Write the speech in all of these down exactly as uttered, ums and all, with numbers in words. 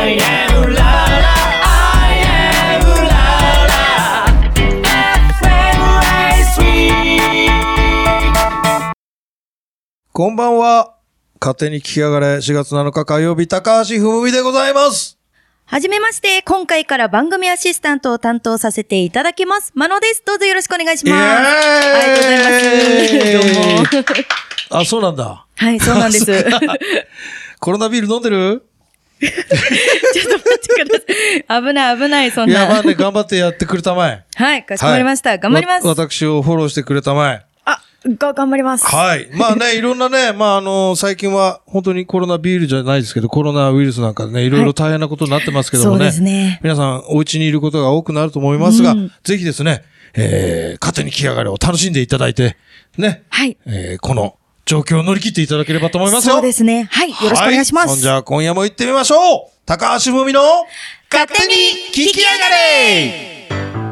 I am la la I am la la エフエムエースリーこんばんは。勝手に聞きやがれしがつなのか火曜日、高橋ふむみでございます。 はじめまして、今回から番組アシスタントを担当させていただきます。まのです。どうぞよろしくお願いします。ありがとうございます。どうも。 あ、そうなんだ。 はい、そうなんです。 コロナビール飲んでる？ ちょっと待ってください。危ない危ない、そんな。 いや、まあね、頑張ってやってくれたまえ。 はい、かしこまりました。はい、頑張ります。 私をフォローしてくれたまえ。 あ、が、頑張ります。 はい。まあね、いろんなね、まああの、最近は本当にコロナビールじゃないですけど、コロナウイルスなんかでね、いろいろ大変なことになってますけどもね。はい、そうですね。皆さん、お家にいることが多くなると思いますが、うん、ぜひですね、えー、勝手に聞きやがれを楽しんでいただいて、ね。はい。えー、この、状況を乗り切っていただければと思いますよ。 そうですね。はい。よろしくお願いします。 はい、そんじゃ今夜も行ってみましょう。高橋ふみの勝手に聞きやがれ。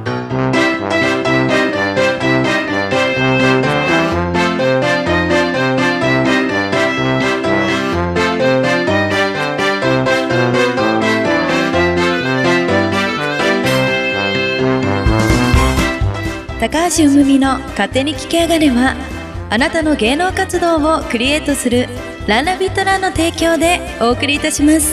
高橋ふみの勝手に聞きやがれは、あなたの芸能活動をクリエイトするランナビットランの提供でお送りいたします。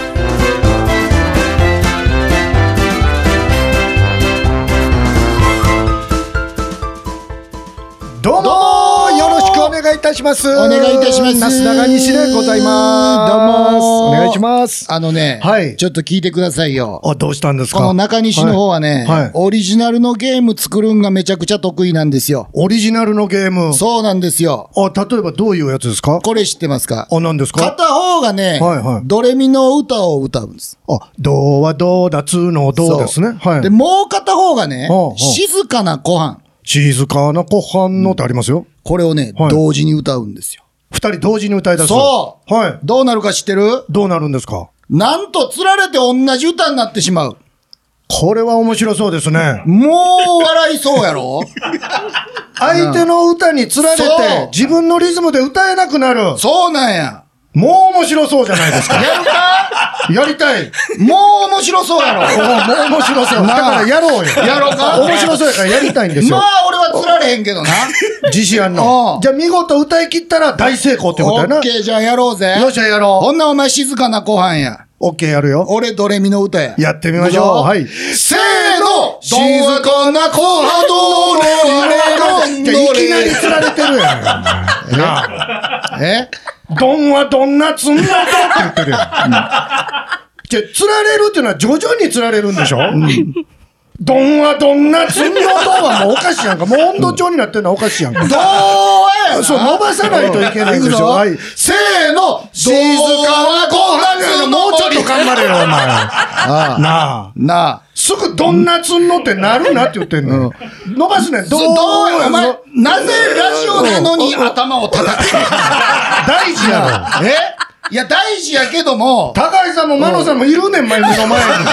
どうもよろしくお願いいたします。 お願いいたします。 なすながにしでございます。 どうもお願いします。 あのね、はい、ちょっと聞いてくださいよ。 あ、どうしたんですか？ この中西の方はね、はいはい、オリジナルのゲーム作るんがめちゃくちゃ得意なんですよ。 オリジナルのゲーム？ そうなんですよ。 あ、例えばどういうやつですか？ これ知ってますか？ あ、何ですか？ 片方がね、はいはい、ドレミの歌を歌うんです。 あ、ドはドだつのドですね。はい。 で、もう片方がね、はあはあ、静かな湖畔。 静かな湖畔のってありますよ。 これをね、はい、同時に歌うんですよ。 二人同時に歌い出す。 そう。はい。どうなるか知ってる？ どうなるんですか？ なんと、釣られて同じ歌になってしまう。 これは面白そうですね。 もう笑いそうやろ？ 相手の歌に釣られて、自分のリズムで歌えなくなる。 そうなんや。 もう面白そうじゃないですか。 やるか？ やりたい。 もう面白そうやろ。 もう面白そう。だからやろうよ。 やろうか？ 面白そうやからやりたいんですよ。 まあ俺は釣られへんけどな。 自信あんの。じゃあ見事歌い切ったら大成功ってことやな。 オッケー、じゃあやろうぜ。 よっしゃやろう。 ほんなお前静かな後半や。 オッケーやるよ。 俺ドレミの歌や。 やってみましょう。はい。 せーの、静かな後半どれどれどれ。いきなり釣られてるやん。 なあ。え？ どんはどんなつんなとって言ってるやん。うん、じゃ、釣られるっていうのは徐々に釣られるんでしょ？うん、どんはどんなつんのとはもうおかしいやんか。もう温度調になってるのはおかしいやんか。 どうやそう、伸ばさないといけないんでしょ。はい。 せーの、静かな後半もうちょっと頑張れよ、お前。ああなあ。なあ。すぐどんなつんのってなるなって言ってんの。うん、伸ばすね。 どうお前、なぜラジオなのに頭を叩くの？ 大事やろ。 え？いや、大事やけども。 高井さんも真野さんもいるねん、前の前に。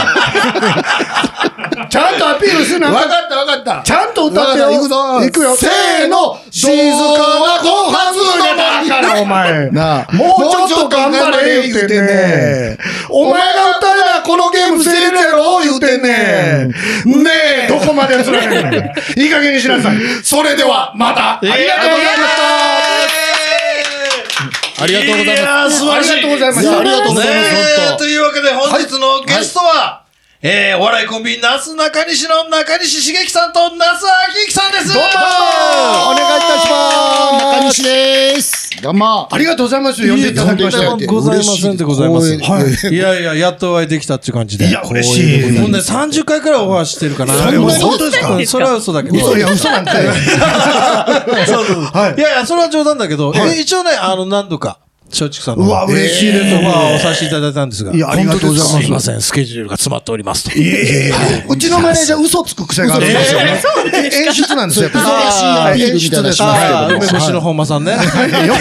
ちゃんとアピールしてな。 わかったわかった。 ちゃんと歌ってよ。 行くぞ。 行くよ。 せーの、静かな後半のだからお前。なあ。もうちょっと頑張れ言うてんね。お前が歌えばこのゲーム成立やろ言うてんねん。ねえ、どこまで釣られんねん。いい加減にしなさい。 それでは、また。ありがとうございました。ありがとうございます。 ありがとうございます。 ありがとうございます。 というわけで本日のゲストは、えー、お笑いコンビ、なすなかにしの中西茂樹さんと那須明之さんです。 どうもお願いいたします。 中西です。どうも。 ありがとうございます。呼んでいただきました。 ございませんでございます。はい。いやいや、やっとお会いできたっていう感じで。 いや、嬉しい。 もうね、さんじゅっかいくらいオファーしてるかな。 そんなに本当ですか？ それは嘘だけど。 嘘、いや、嘘なんだよ。 そうそう。はい。いやいや、それは冗談だけど、一応ね、あの、何度か。松竹さんの。 うわ、嬉しいです。 オファーをさせていただいたんですが。 いや、ありがとうございます。 すいません、スケジュールが詰まっておりますと。 いえいえ。うちのマネージャー嘘つく癖があるんですよね。演出なんですよ。 嘘らしいアピールみたいなしますけど。 梅干しの本間さんね。よく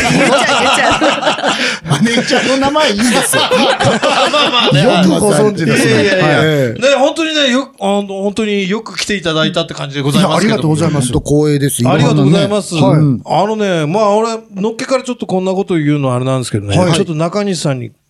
マネージャーの名前いいですよ。 まあまあね。 よくご存知ですね。 いやいやいや。ね、本当にね、よく、あの、本当によく来ていただいたって感じでございますけど。 ありがとうございます。 本当光栄です。 ありがとうございます。あのね、まあ俺、のっけからちょっとこんなこと言うのはあれなんですけどね。ちょっと中西さんに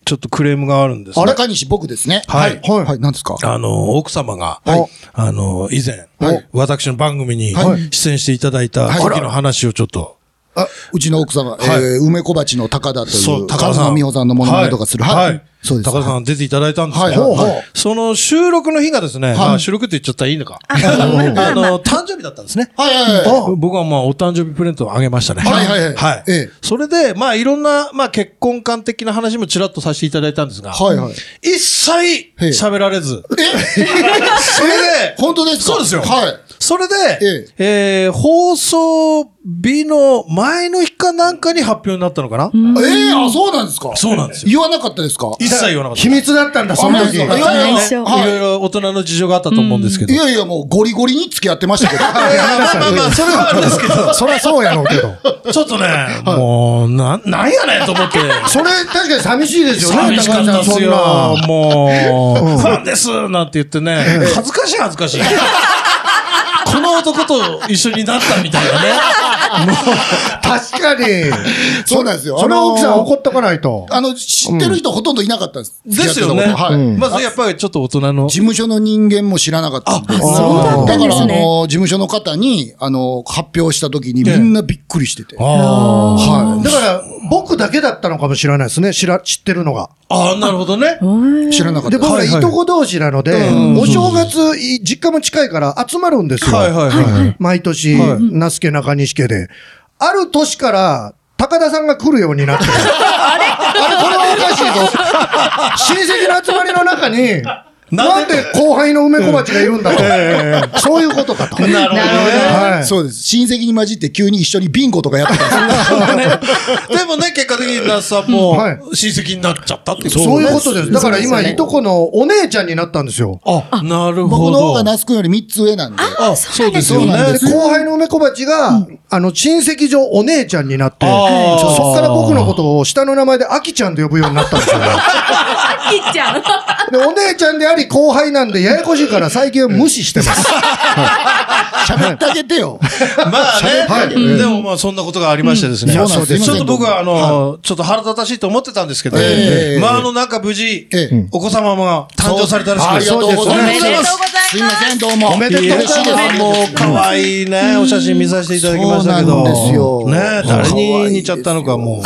ちょっっとクレームがあるんですね。 中西僕ですね。 はい。 はい。はい。何ですか？ あの、奥様が、 はい。 あの、以前、 はい。 私の番組に出演していただいた時の話をちょっと。 あ、うちの奥様、 はい、 えー、梅小鉢の高田という、 そう、高田さん。 美穂さんのものまねとかする。 はい。はい。 そうです。 高田さん出ていただいたんですけど、はいはい、その収録の日がですね、はい、あ収録って言っちゃったらいいのか。あの、誕生日だったんですね。 はいはいはい。 僕はまあ、お誕生日プレゼントをあげましたね。 はいはいはい。 はい。ええ、それで、まあ、いろんな、まあ、結婚観的な話もちらっとさせていただいたんですが、はいはい。一切喋られず。えそれで、 本当ですか？ そうですよ。 はい。 それで、えええー、放送日の前の日かなんかに発表になったのかな？ ええー、あ、そうなんですか？ そうなんですよ。 言わなかったですか？ 一切言わなかった。 秘密だったんだ、その時。いやいやいや、いろいろ大人の事情があったと思うんですけど。 いやいや、もうゴリゴリに付き合ってましたけど。 まあまあまあ、それはあるんですけど。 そりゃそうやろうけど。 ちょっとね、もう、な、なんやねんと思って。 それ確かに寂しいですよね。 寂しかったですよ。もう、ファンですなんて言ってね、恥ずかしい恥ずかしい。この男と一緒になったみたいなね。 もう、確かに。 そうなんですよ。 その奥さん怒っとかないと。 あの、知ってる人ほとんどいなかったです。 ですよね。はい。まずやっぱりちょっと大人の。 事務所の人間も知らなかったんで。だから、あの、事務所の方に、あの、発表した時にみんなびっくりしてて。 はい。だから、僕だけだったのかもしれないですね。知ら、知ってるのが。 ああ、なるほどね。 知らなかった。 で、僕らいとこ同士なので、お正月、実家も近いから集まるんですよ。はいはいはい。毎年、那須家中西家で。ある年から、高田さんが来るようになって。あれあれこれはおかしいぞ。親戚の集まりの中に、なんで後輩の梅小鉢がいるんだと。そういうことかと。 なるほどね。 はい。そうです。親戚に混じって急に一緒にビンゴとかやってたんですでもね、結果的に那須さんも親戚になっちゃったってそういうことです。だから今、いとこのお姉ちゃんになったんですよ。 あ、なるほど。 僕の方が那須くんよりみっつ上なんで。 あ、そうですよね。 後輩の梅小鉢が、あの、親戚上お姉ちゃんになって、そっから僕のことを下の名前であきちゃんで呼ぶようになったんですよ。 あきちゃんで、お姉ちゃんであり後輩なんでややこしいから最近は無視してます。 喋ってあげてよ。 まあね。でもまあそんなことがありましてですね。ちょっと僕はあの、ちょっと腹立たしいと思ってたんですけど、まああのなんか無事、お子様が誕生されたらしくて。 ありがとうございます。 おめでとうございます。 すいません、どうも。 おめでとうございます。 もう可愛いね、お写真見させていただきましたけど。 そうなんですよ。 ね、誰に似ちゃったのかもう。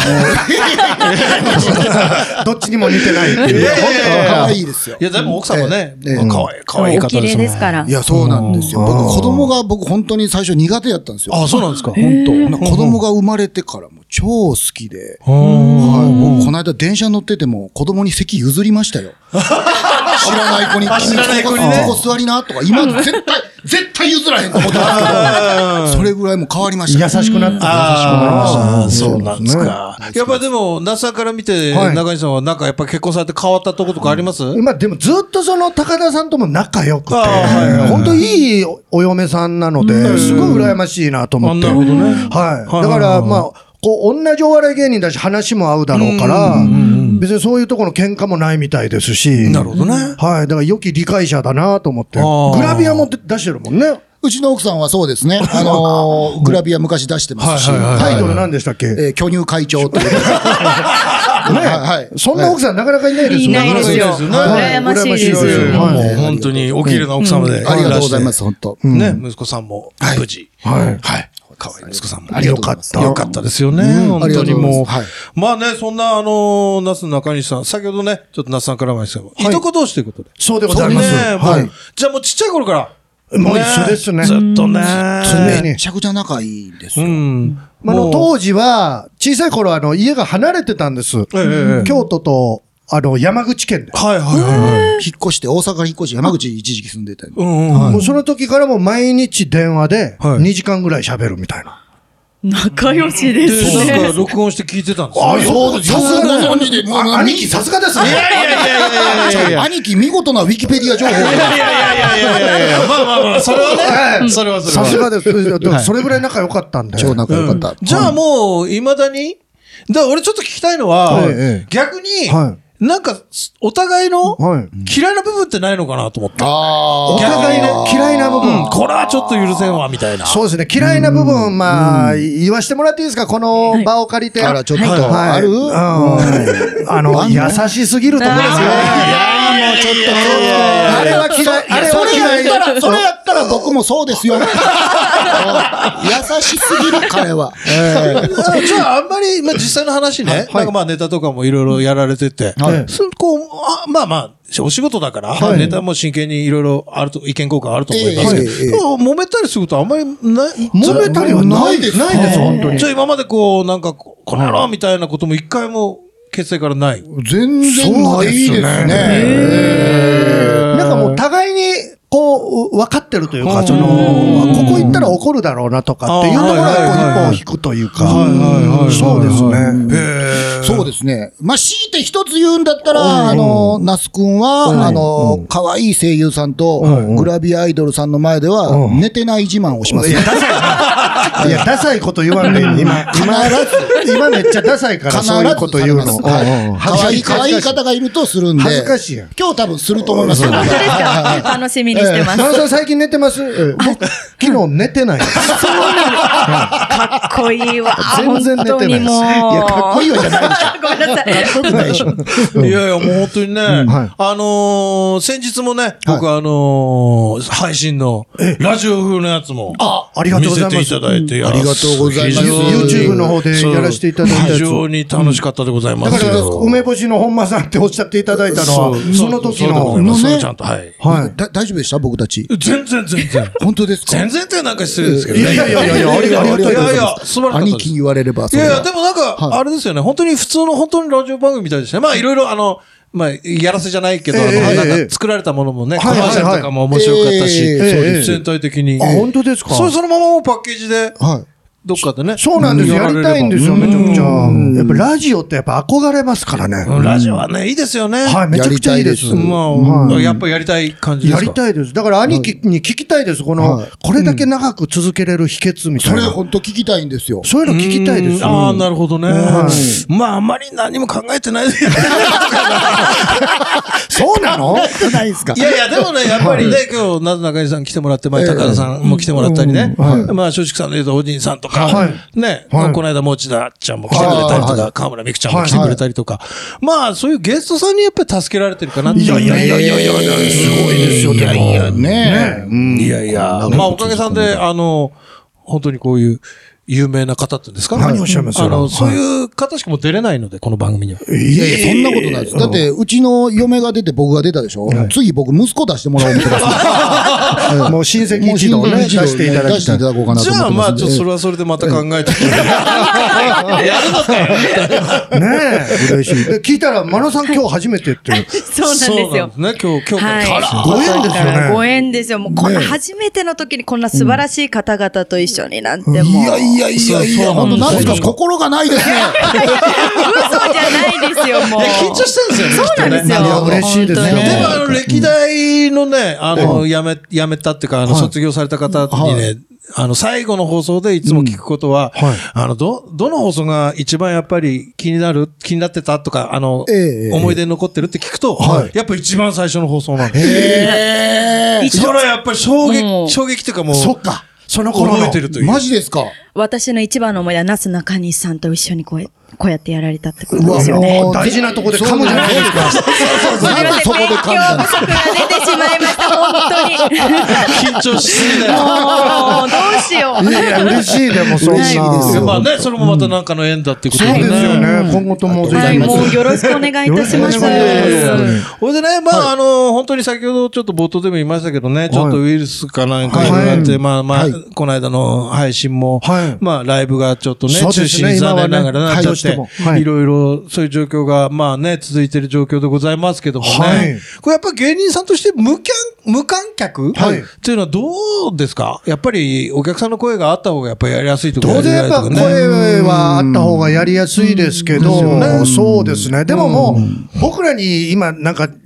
どっちにも似てないっていう。 いや、本当可愛いですよ。 いや、でも奥さんもね、可愛い、可愛い方ですもん。 お綺麗ですから。 いや、そうなんですよ。僕、子供が僕本当に最初苦手やったんですよ。 あ、そうなんですか。 本当。子供が生まれてからも超好きで。はい。僕、この間電車乗ってても子供に席譲りましたよ。知らない子に、 知らない子にね。 ここ座りなとか、今絶対、絶対譲らへんと思ってたんですけど、それぐらいも変わりました。 優しくなった。優しくなりました。 ああ、そうなんですか。やっぱでも、那須さんから見て、中西さんはなんかやっぱ結婚されて変わったとことかあります？ 今、でもずっとその高田さんとも仲良くて、本当いいお嫁さんなので、すごい羨ましいなと思って。 なるほどね。 はい。だから、まあ、こう、同じお笑い芸人だし話も合うだろうから、別にそういうところの喧嘩もないみたいですし。 なるほどね。 はい。だから良き理解者だなと思って。グラビアも出してるもんね。 うちの奥さんはそうですね。あのー、グラビア昔出してますし。 タイトル何でしたっけ？えー、巨乳会長という。 はい。そんな奥さんなかなかいないですよね。 いないですよ。羨ましいですよ。 もう本当にお綺麗な奥様で。 ありがとうございます、本当。 ね、息子さんも無事。はい。はい。可愛い息子さんも。 ありがとうございます。 よかったですよね。本当にもう。まあね、そんなあの、那須中西さん、先ほどね、ちょっと那須さんからも言いましたけど、いとこ同士ということで。 そうでございます。 はい。じゃあもうちっちゃい頃から。 もう一緒ですね。 ずっとね。 めちゃくちゃ仲いいですよ。 あの、当時は、小さい頃あの、家が離れてたんです。京都と、あの、山口県で。 はいはいはい。 引っ越して、大阪引っ越し、山口一時期住んでた。 もうその時からも毎日電話で、にじかんぐらい喋るみたいな。 仲良しですね。 なんか録音して聞いてたんですあ、そうです。よくご存知で。 兄貴、さすがですね。 いやいやいやいやいや兄貴、見事なウィキペディア情報。いやいやいやいやいやまあまあまあ、それはね。それはそれは。 さすがです。それぐらい仲良かったんで。 超仲良かった。 じゃあもう、未だにだから俺ちょっと聞きたいのは、逆に、 なんか、お互いのはい嫌いな部分ってないのかなと思って。 あお互いの嫌いな部分。 うん、これはちょっと許せんわ、みたいな。 そうですね。嫌いな部分、まあ、言わしてもらっていいですか、この場を借りて。 あら、ちょっと、 はいあるうんあの、優しすぎるところですよ。 いやもうちょっと、 あれは嫌い。あれは嫌い。 それやったら、それやったら僕もそうですよ。優しすぎる、彼は。 あじゃあ、あんまり、まあ、実際の話ね、なんかまあ、ネタとかもいろいろやられてて、 はいそこうあまあまあ、お仕事だから、 はいネタも真剣にいろいろあると、意見交換あると思いますけど、 ええええでも揉めたりすることあんまりない。 揉めたりはないです。ないです、本当にじゃ。あ今までこう、なんか、この野郎みたいなことも一回も結成からない。 全然ないですね。 なんかもう互いに、こう、分かってるというか、その、ここ行ったら怒るだろうなとかっていうところが、こう、一本引くというか。そうですね。 そうですね。まあ、強いて一つ言うんだったら、あの、那須くんは、あの、可愛い声優さんと、グラビアアイドルさんの前では、寝てない自慢をしますい。や、ダサいな。いや、ダサいこと言わんで、今、今、今めっちゃダサいから、そういうこと言うの。 はい可愛い、可愛い方がいるとするんで。 恥ずかしいやん。 今日多分すると思います。 本当ですか？楽しみにしてます。 奈良さん最近寝てます僕、昨日寝てない。 かっこいいわ。 全然寝てない本当にもう。 いや、かっこいいわじゃないでしょ。 ごめんなさい。 かっこよくないでしょ。 いやいや、もう本当にね、 はいあのー、先日もね、僕あのー、配信の、ラジオ風のやつも、 あ、ありがとうございます。 見せていただいて、いやありがとうございます非常に YouTube の方でやらせていただいたやつ非常に楽しかったでございまだから、 すよ。 梅干しの本間さんっておっしゃっていただいたのは、その時の、 そうでございますねちゃんと、はい。 はい。 だ大丈夫でした僕たち。 全然全然。 本当ですか全然ってなんか失礼ですけどね。 いやいやいやいやありがとうございますいやいや、素晴らしかったです。 兄貴に言われれば、それはいやいや、でもなんか、 はいあれですよね。本当に普通の本当にラジオ番組みたいですね。まあいろいろあの、まあ、やらせじゃないけど、あの、 ええええなんか作られたものもね、コはいはいはいマーシャルとかも面白かったし、 ええそうです全体的に。 あ本当ですかそれそのままもうパッケージで、 はい。 どっかでね。 そうなんです。やりたいんですよ、めちゃくちゃ。 うんやっぱラジオってやっぱ憧れますからね。 うんラジオはね、いいですよね。 はい、めちゃくちゃいいです。 やりたいですまあ、 はいやっぱやりたい感じですか。 やりたいです。だから兄貴に聞きたいです。このはい、 これだけ長く続けれる秘訣みたそれいな。 本当聞きたいんですよ。 そういうの聞きたいですよ。 ああ、なるほどね。 はまあ、あんまり何も考えてない。いそうなのないですかやいや、でもね、やっぱりね、今日、なずなかにさん来てもらって、前、高田さんも来てもらったりね。まあ、松竹さんで言うと、おじいさんとかはい、 ね、 はいこの間、持田ちゃんも来てくれたりとか、河村美空ちゃんも来てくれたりとか。まあ、そういうゲストさんにやっぱり助けられてるかなっていう。 いやいやいやいやいやいや、すごいですよ、 いやいや、ねいやいや、まあ、おかげさんで、あの、本当にこういう、有名な方っていうんですか何をおっしゃいますあの、 はいそういう方しかもう出れないので、この番組には。 いやいや、そんなことないです。だって、うちの嫁が出て僕が出たでしょ次僕息子出してもらおうと思ってます。 もう親戚一同ね、出していただ出していきたい。 ただこうかなとじゃあ、 思ってます。 まあ、ちょっとそれはそれでまた考えて。やるのかよみたいな。 ねえ、嬉しい。で、聞いたら、真野さん今日初めてっていう。 そうなんですよ。 そうなんですね、今日、今日はい。 から。 ご縁ですよねご縁ですよ。もうこんな初めての時にこんな素晴らしい方々と一緒になんてもう。 いやいやいやいや、本当なんですか心がないですね。 嘘じゃないですよ、もう。 いや、緊張してるんですよね。 そうなんですよ。 いや嬉しいですね本当にでも、あの、歴代のね、あの、辞め、辞めたっていうか、あの、卒業された方にね、あの、最後の放送でいつも聞くことは、 はいあの、ど、どの放送が一番やっぱり気になる、気になってたとか、あの、 ええ思い出に残ってるって聞くと、 はいやっぱ一番最初の放送なんです。 へー。 それはやっぱり衝うん撃、衝撃っていうかもう、 そっか。その頃の覚えてるという。 マジですか私の一番の思い出は、なすなかにしさんと一緒にこうやこうやってやられたってことうわですよね。 もう大事なとこで噛むじゃないですか。 すみません、 そこで勉強噛んだんです不足が出てしまいました、本当に。 緊張しすぎだよ。 もう、どうしよう。 いやいや、嬉しいでも、そんな。 嬉しいですよまあね、それもまたなんかの縁だっていうことそうでね。 ですよね。今後ともぜはい、 ひ。 もうよろしくお願いいたします。 よろしくお願いしますほいでね、まあ、あの、本当に先ほどちょっと冒頭でも言いましたけどね、ちょっとウイルスかなんかいろいろあって、まあまあはい、 この間の配信もはい、 まあ、ライブがちょっとね、 そうですね中止に残念ながらなっちゃっ今はねはいどうしてもはて、 いいろいろそういう状況が、まあね、続いている状況でございますけどもはいね。これやっぱ芸人さんとして無観、無観客はいっていうのはどうですか？やっぱりお客さんの声があった方がやっぱりやりやすいとか。 当然やっぱやりづらいとか声はあった方がやりやすいですけど、 うんそうですね。でももう、僕らに今なんか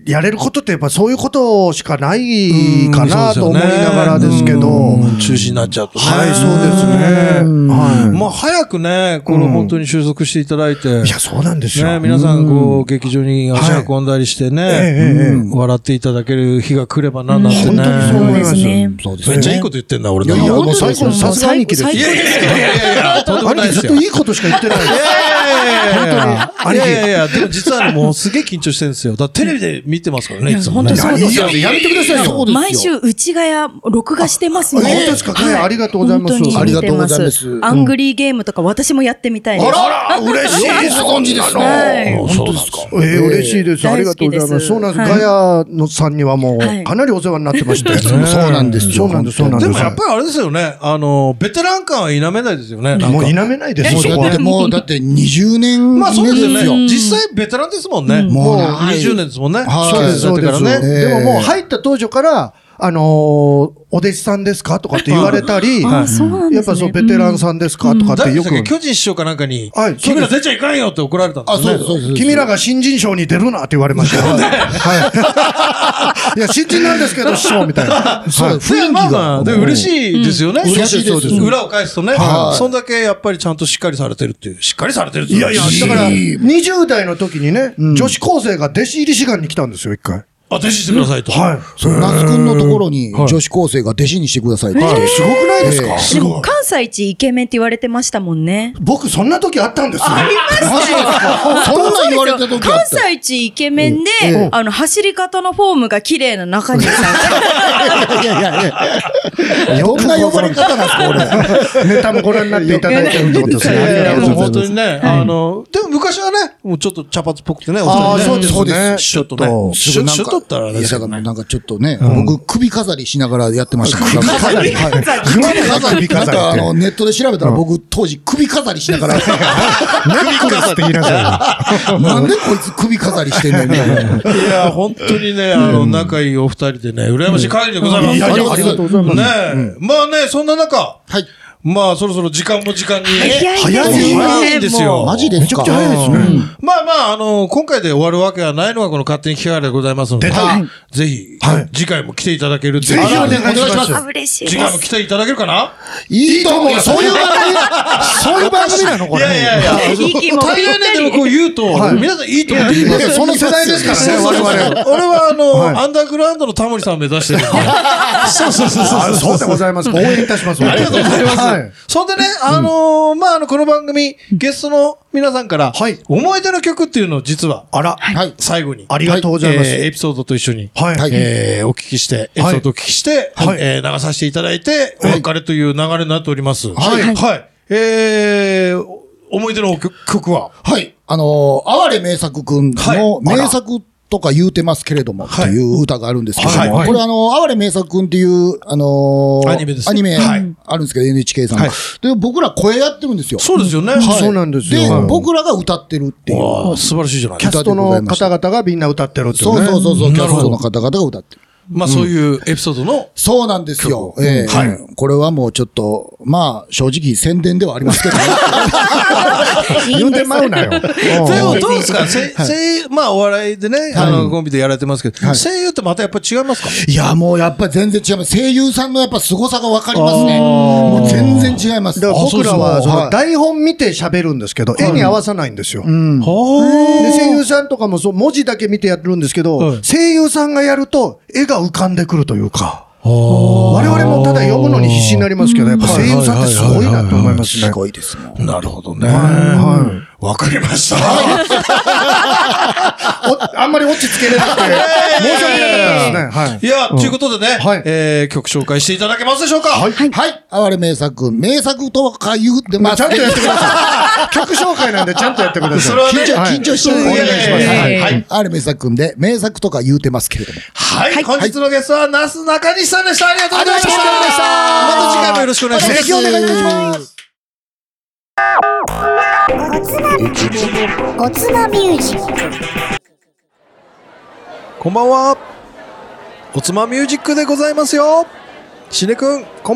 やれることってやっぱそういうことしかないかなと思いながらですけど。 中止になっちゃうとね。 はい、そうですね。はい。 まあ早くね、この本当に収束していただいて。 いや、そうなんですよ。 ね、皆さんこう、劇場に足運んだりしてね、笑っていただける日が来ればな、なんてね。 本当にそう思います。 そうですね。 めっちゃいいこと言ってんだ、俺。 いや、もう最高、さすが兄貴です。 いやいやいやいや、とんでもないですよ。 ずっといいことしか言ってないです。 いやいやいやいやいや、でも実はもうすげえ緊張してるんですよ。だテレビで見てますからね、いつもね。 本当そうですよ。 やめてくださいよ。 毎週、内ヶ谷、録画してますね。 本当ですか？ありがとうございます。 ありがとうございます。アングリーゲームとか私もやってみたいです。 あら、嬉しいです。ご存知ですか？ 本当ですか？ ええ、嬉しいです。ありがとうございます。そうなんです。ガヤのさんにはもう、かなりお世話になってまして。 そうなんですよ。 そうなんです、そうなんです。 でもやっぱりあれですよね。あの、ベテラン感は否めないですよね。 もう否めないです。 だってもう、だってにじゅうねん。 まあそうですよね。実際ベテランですもんね。もうにじゅうねんですもんね。 そうです、そうです。でももう入った当初から、あのー、お弟子さんですかとかって言われたり、やっぱそう、ベテランさんだとかってよく。 巨人師匠かなんかに、君ら出ちゃいかんよって怒られたんですね。 あ、そうそう。 君らが新人賞に出るなって言われましたよ。はい。いや、新人なんですけど、師匠みたいな。 そう、雰囲気が。 で、嬉しいですよね。 嬉しいです。 裏を返すとね。そんだけやっぱりちゃんとしっかりされてるっていう。しっかりされてるっていう。 いやいや、だから、にじゅう代の時にね、女子高生が弟子入り志願に来たんですよ、一回。 あ、弟子してくださいと。 はい。 そう、那須くんのところに女子高生が弟子にしてくださいって。 すごくないですか？ でも関西一イケメンって言われてましたもんね。 僕そんな時あったんですよ。 ありましたよ。 そんな言われた時あった。 関西一イケメンで、あの、走り方のフォームが綺麗な中西さん。 いやいやいや。どんな呼ばれ方なんですか、俺。 ネタもご覧になっていただいてるってことですね。ありがとうございます。 本当にね、あの、でも昔はね、もうちょっと茶髪っぽくてね、おああ、 二人ね。 そうですね。 ちょっとね。シュッシュッとったらね。 なんかちょっとね、僕首飾りしながらやってましたから。首飾り首飾りなんかあの、ネットで調べたら僕当時首飾りしながら。 何これって言いなさい。なんでこいつ首飾りしてんねんみたいな。 いや、本当にね、あの、仲いいお二人でね、羨ましい限りでございます。 いやいや、ありがとうございます。 ねまあね、そんな中。 はい。 まあ、そろそろ時間も時間に。 早いんですよ。 マジですか？ めちゃくちゃ早いですね。 まあまあ、あの、今回で終わるわけはないのがこの勝手に聞かれでございますので。ぜひ、次回も来ていただけるっていう。 ぜひお願いします。 嬉しい。 次回も来ていただけるかな？ いいと思う。そういう番組そういう番組なのこれ。 いやいやいや。大概ね、でもこう言うと、皆さんいいと思って言います。 その世代ですからね、我々。 俺はあの、アンダーグラウンドのタモリさんを目指してるんで。そうそうそうそう。 そうでございます。応援いたします。 ありがとうございます。そんでね、あのー、まあ、あの、この番組、ゲストの皆さんから、はい。思い出の曲っていうのを実は、 あら、 はい。最後に、 ありがとうございます。 エピソードと一緒に、 はい。 えー、お聞きして、エピソードをお聞きして、はい。えー、流させていただいて、お別れという流れになっております。はい。はい。えー、思い出の曲ははい。あのー、哀れ名作くんの名作とか言うてますけれども、っていう歌があるんですけども、これあの、哀れ名作くんっていう、あのアニメです。 アニメあるんですけど、エヌエイチケー さんの。で、僕ら声やってるんですよ。 そうですよね。 そうなんですよ。 で、僕らが歌ってるっていう。 素晴らしいじゃないですか。キャストの方々がみんな歌ってるっていうね。 そうそうそうそう、キャストの方々が歌ってる。 まあそういうエピソードの。 そうなんですよ。ええ。はい。これはもうちょっと、まあ正直宣伝ではありますけどね。 言うてまうなよ。 でもどうですか声優、まあお笑いでね、あの、コンビでやられてますけど、声優ってまたやっぱ違いますか？ いや、もうやっぱり全然違います。声優さんのやっぱ凄さがわかりますね。もう全然違います。 だから僕らはその台本見て喋るんですけど、絵に合わさないんですよ。で、声優さんとかもそう文字だけ見てやってるんですけど、声優さんがやると絵が浮かんでくるというか。我々もただ読むのに必死になりますけど、やっぱ声優さんってすごいなと思いますね。 すごいですね。 なるほどね。はい。わかりました。 あんまり落ち着けれなくて、申し訳なかったですね。 いや、ということでね、え曲紹介していただけますでしょうか？ はい。はい。哀れ名作、名作とか言うてます。 ちゃんとやってください。曲紹介なんでちゃんとやってください。 それはね、緊張してお願いします。 はい。 哀れ名作で、名作とか言うてますけれども。 はい。本日のゲストは、なすなかにしさんでした。ありがとうございました。また次回もよろしくお願いします。 ぜひお願いいたします。 おつまミュージック。 こんばんは。おつまミュージックでございますよ。しねくん、こんばんは。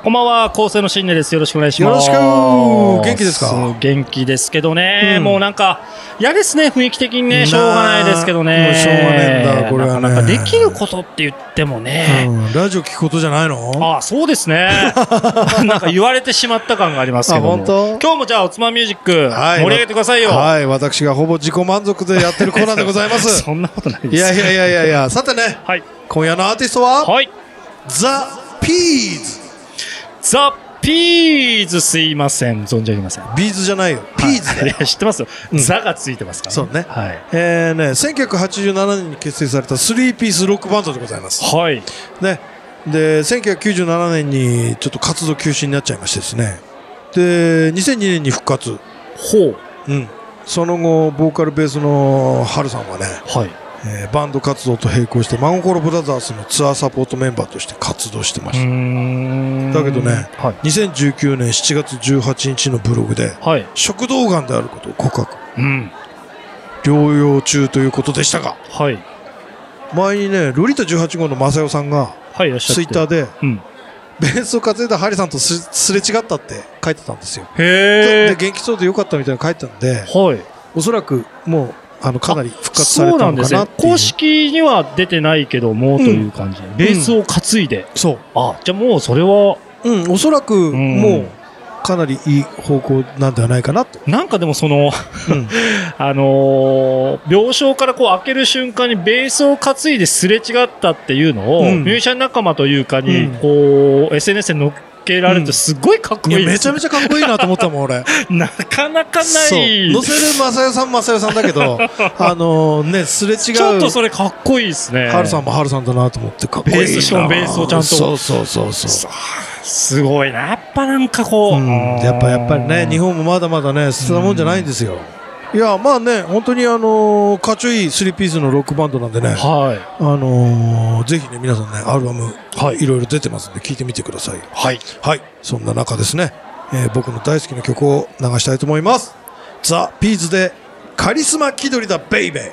こんばんは、構成の新根です。よろしくお願いします。 よろしく。元気ですか？ 元気ですけどね、 うん、 もうなんか嫌ですね、雰囲気的にね。しょうがないですけどね。 もうしょうがねえんだこれはね。 なかなかできることって言ってもね、 うん、ラジオ聞くことじゃないの？ ああ、そうですね。なんか言われてしまった感がありますけども。 本当？ 今日もじゃあおつまみミュージック、はい、盛り上げてくださいよ。 はい、私がほぼ自己満足でやってるコーナーでございます。 そんなことないです。 いやいやいやいやいや、さてね、 はい、 今夜のアーティストは、 はい、 ザ・ピーズ。 ザ・ピーズ、すいません、存じ上げません。 ビーズじゃないよ、ピーズだよ。 いや、知ってますよ、 うん、 ザがついてますから、ね、 そうね、 はい、 えーね、せんきゅうひゃくはちじゅうななねんに結成されたスリーピースロックバンドでございます。 はい。 ね、でせんきゅうひゃくきゅうじゅうななねんにちょっと活動休止になっちゃいましてですね、でにせんにねんに復活。 ほう。 うん。その後ボーカルベースのハルさんはね、 はい、 えー、バンド活動と並行して真心ブラザーズのツアーサポートメンバーとして活動してました。だけどね、はい、にせんじゅうきゅうねんしちがつじゅうはちにちのブログで、はい、食道がんであることを告白、うん、療養中ということでしたが、はい、前にねロリータじゅうはち号の正代さんが、はい、ツイッターで、うん、ベースを担いだハリさんと す, すれ違ったって書いてたんですよ。へー。で元気そうでよかったみたいな書いてたんで、はい、おそらくもうあのかなり復活されたのかなっていう。そうなんですね。公式には出てないけども、うん、という感じでベースを担いで、うん、 そう。 あ、じゃあもうそれは、 うん、おそらくもうかなりいい方向なんではないかなと。 なんかでもその、うん、あのー、病床からこう開ける瞬間にベースを担いですれ違ったっていうのを、うん、ミュージシャン仲間というかに、うん、こう エスエヌエス で載っけられるとすごいかっこいい、うん、いやめちゃめちゃかっこいいなと思ったもん俺。 なかなかない。そう載せる正代さん正代さんだけどあのねすれ違うちょっとそれかっこいいですね。 ハルさんもハルさんだなと思ってかっこいいな。 ベースしかもベースをちゃんとそうそうそうそうすごいな。やっぱなんかこう、うん、 やっぱやっぱりね日本もまだまだね捨てたもんじゃないんですよ。いやまあね本当にあのー、かっちょいいスリーピースのロックバンドなんでね、はい、あのー、ぜひね皆さんねアルバム、はい、いろいろ出てますんで聴いてみてください。はい、はい、そんな中ですね、えー、僕の大好きな曲を流したいと思います。ザ・ピーズでカリスマ気取りだベイベー。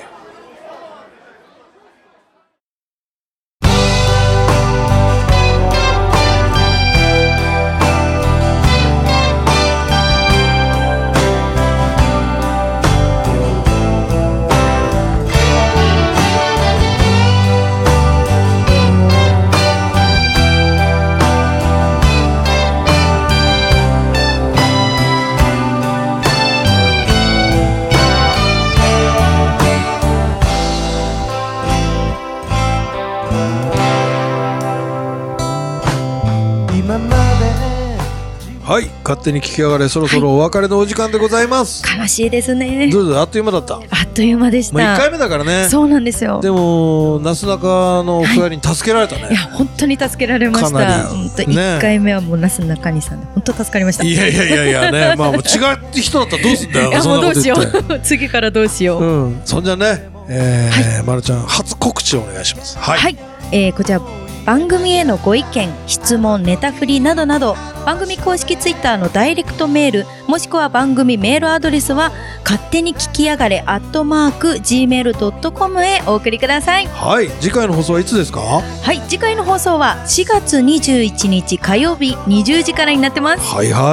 はい、勝手に聞きやがれ、そろそろお別れのお時間でございます。 悲しいですね。 どうぞ、あっという間だった。 あっという間でした。 もういっかいめだからね。 そうなんですよ。 でもなすなかのお二人に助けられたね。 はい、いや本当に助けられました。本当いっかいめはもうなすなかにさんで本当助かりました。 いやいやいやいやね、まあもう違う人だったらどうすんだよ。 いやもうどうしよう。次からどうしよう。 うん、そんじゃね、えーはい、まるちゃん初告知をお願いします。はい。 はい、えー、こちら。番組へのご意見、質問、ネタ振りなどなど番組公式ツイッターのダイレクトメールもしくは番組メールアドレスは勝手に聞きやがれアットマーク ジーメールドットコム へお送りください。 はい、次回の放送はいつですか？はい、次回の放送はしがつにじゅういちにち火曜日にじゅうじからになってます。 はいはい、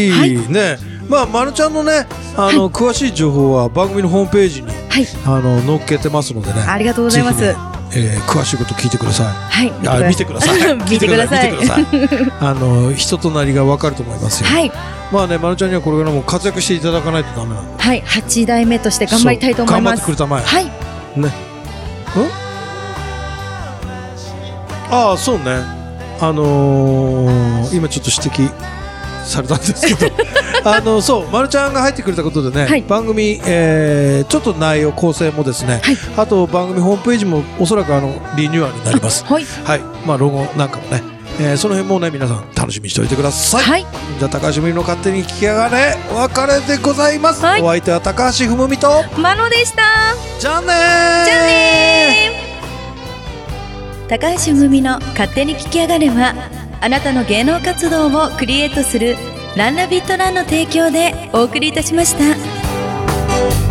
はい、ね、まあまるちゃんのねあの、はい、詳しい情報は番組のホームページに、はい、あの載っけてますのでね。 ありがとうございます。 えー、詳しいこと聞いてください。 はい、 あ見てください。 見てください。 見てください。あの人となりが分かると思いますよ。 はい。 まあね、まるちゃんにはこれからも活躍していただかないとダメなんで。 はい、はちだいめとして頑張りたいと思います。 頑張ってくれたまえ。 はい。 ね。ん？ああ、そうね。あのー、今ちょっと指摘されたんですけどあのそうまるちゃんが入ってくれたことでね、はい、番組、えー、ちょっと内容構成もですね、はい、あと番組ホームページもおそらくあのリニューアルになります。はい、はい、まあロゴなんかもね、えー、その辺もね皆さん楽しみにしておいてください。はい、じゃあ高橋文美の勝手に聞きやがれお別れでございます。はい、お相手は高橋文美とマノでした。 じゃあねー。 じゃあねー。高橋文美の勝手に聞きやがれはあなたの芸能活動をクリエイトするランナビットランの提供でお送りいたしました。